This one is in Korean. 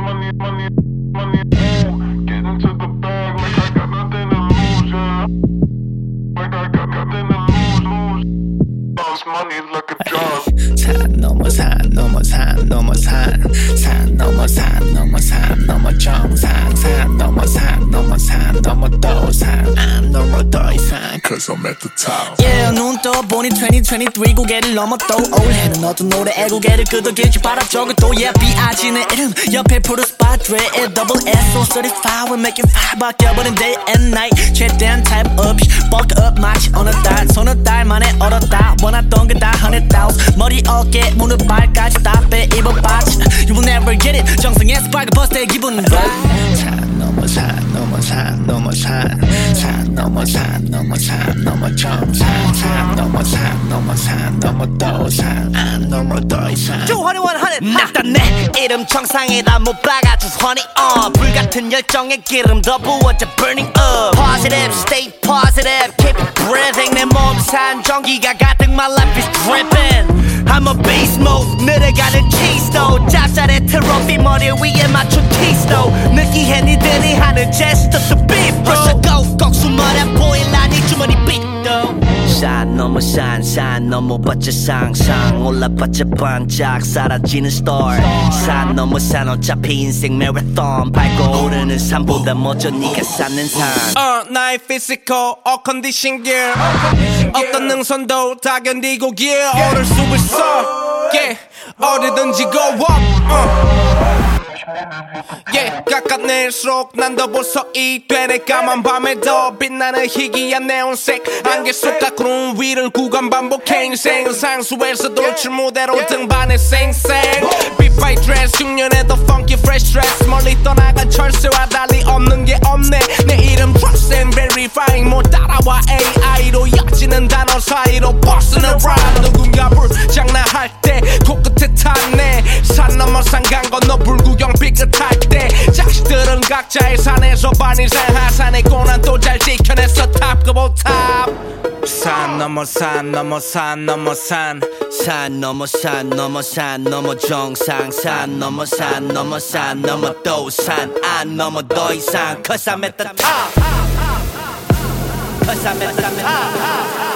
money, ooh. Get into the bag like I got nothing to lose, yeah. Like I got nothing to lose. Lost money like a drug. 산 넘어 산 넘어 산 넘어 산 넘어 산 넘어 산 넘어 정상 산 넘어 산 넘어 산 넘어 또 산 안 넘어 더 이상 Cause I'm at the top. Yeah 눈 떠보니 2023 고개를 넘어 또 올해는 너도 노래에 고개를 끄덕이지 바라 적을 또 Yeah B.I.G 내 이름 옆에 푸른 스팟 Dre double S so certified we make it fire 바뀌어버린 day and night 최대한 type up bulk up 마치 어느 달 서너 달 만에 얻었다 원했던 게 다 100,000 머리 어깨 무릎 발까지 다 빼입어봤지 You will never get it 정상의 스파이크 버스 때 기분은 산 넘어 산 넘어 산 넘어 산 넘어 산 넘어 산 넘어 정상 산 넘어 산 넘어 산 넘어 또 산 안 넘어 더 이상 200 낙단 내 이름 정상에다 못 박아줘 honey 불같은 열정에 기름 더 부어져 burning up Positive stay positive keep breathing 내 몸 산 전기가 가득 my life is dripping I'm a beast mode 늘어가는 cheese though 짭짤해 트로피 머리 위에 맞춘 키스도 느끼해 니들이 하는 제스처 to beat bro 꼭 숨어라 보일라 니 주머니 삐도 산 넘어 산 넘어 봤자 상상 올라봤자 반짝 사라지는 star 산 넘어 산 어차피 인생 매라톤 밟고 오르는 산보다 먼저 네가 쌓는 산 나의 physical condition gear 어떤 능선도 다 견디고 yeah 오를 수 있어 yeah 어디든지 go up yeah 깎아낼수록 난 더 보석이 되네 까만 밤에 더 빛나는 희귀한 네온색 안개 속 가꾸는 위를 구간 반복해 인생은 상수에서 돌출 무대로 등반해 생생 Beat by dress 6년에 더 funky fresh dress 멀리 떠나간 철새와 달리 없는 게 없네 내 이름 trust and verifying 못 따라와 AI로 이어지는 단어 사이로 벗어나 rhyme 누군가 불장난할 때 코끝에 탔네 산 넘어 산 간 건너 불구경 삐끗할 때 자식들은 각자의 산에서 반인생 하산의 고난 또 잘 지켜냈어 탑급오 탑 산 넘어 산 넘어 산 넘어 산 넘어 산 넘어 산 넘어 정상 산 넘어 산 넘어 산 넘어 또 산 안 넘어 더 이상 Cause I'm at the top Cause I'm at the top